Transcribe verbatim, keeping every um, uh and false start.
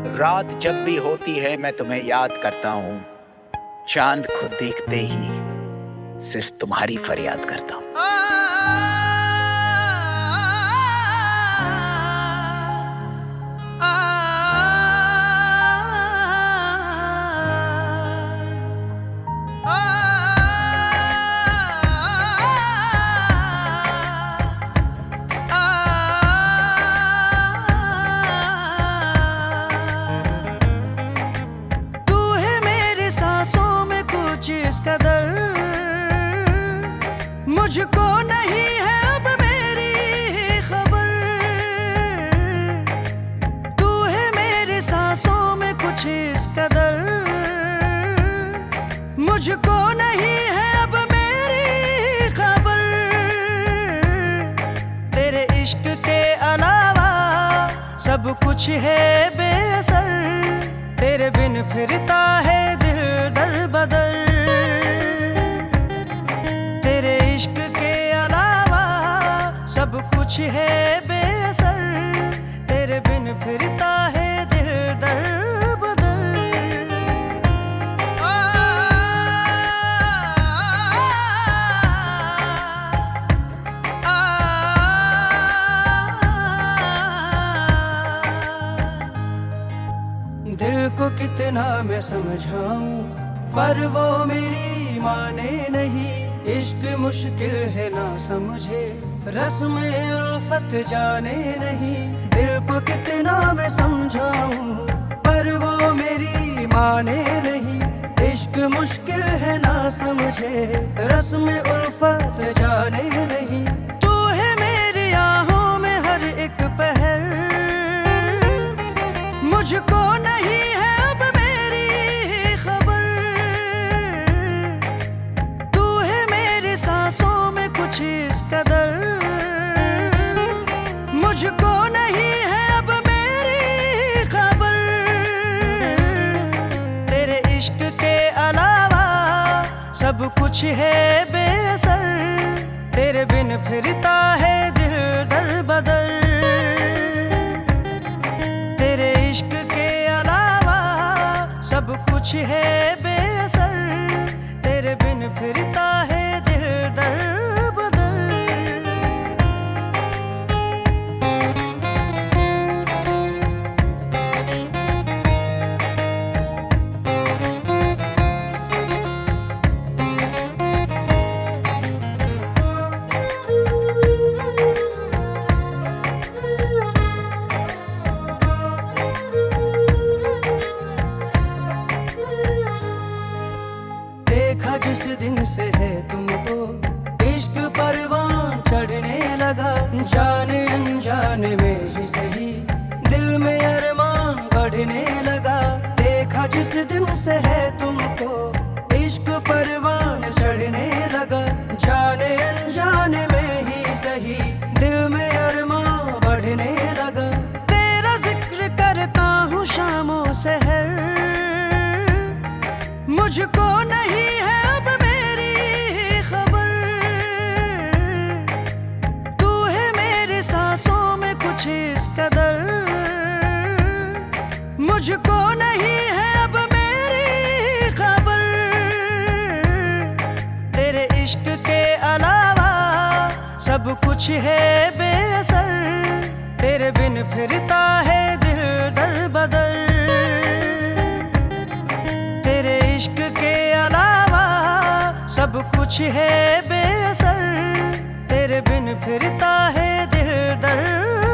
रात जब भी होती है मैं तुम्हें याद करता हूँ। चांद को देखते ही सिर्फ तुम्हारी फरियाद करता हूँ। इस कदर मुझको नहीं है अब मेरी खबर। तू है मेरी सांसों में कुछ इस कदर मुझको नहीं है अब मेरी खबर। तेरे इश्क के अलावा सब कुछ है बेअसर। तेरे बिन फिरता है दिल दर बदर। सब कुछ है बेअसर। तेरे बिन फिरता है दिल दर बदर। दिल को कितना मैं समझाऊं पर वो मेरी माने नहीं। इश्क मुश्किल है ना समझे रस्म उल्फत जाने नहीं। दिल को कितना मैं समझाऊं पर वो मेरी माने नहीं। इश्क मुश्किल है ना समझे रस्म उल्फत जाने नहीं। तू है मेरी आहों में हर एक पहर। मुझको नहीं है अब मेरी खबर। तू है मेरी सांसों में कुछ इस कदर मुझको नहीं है अब मेरी खबर। तेरे इश्क के अलावा सब कुछ है बेअसर। तेरे बिन फिरता है दिल दर बदर। तेरे इश्क के अलावा सब कुछ है बेअसर। तेरे बिन फिरता है दिल दर बदर। देखा जिस दिन से है तुमको इश्क परवान चढ़ने लगा। जाने अनजाने में ही सही दिल में अरमान बढ़ने लगा। देखा जिस दिन से है तुमको इश्क परवान चढ़ने लगा। जाने अनजाने में ही सही दिल में अरमान बढ़ने लगा। तेरा जिक्र करता हूँ शामों सहर। मुझको नहीं है अब मेरी खबर। तू है मेरी सांसों में कुछ इस कदर मुझको नहीं है अब मेरी खबर। तेरे इश्क के अलावा सब कुछ है बेअसर। तेरे बिन फिरता है दिल दर बदर। तेरे इश्क के अलावा सब कुछ है बेअसर। तेरे बिन फिरता है दिल दर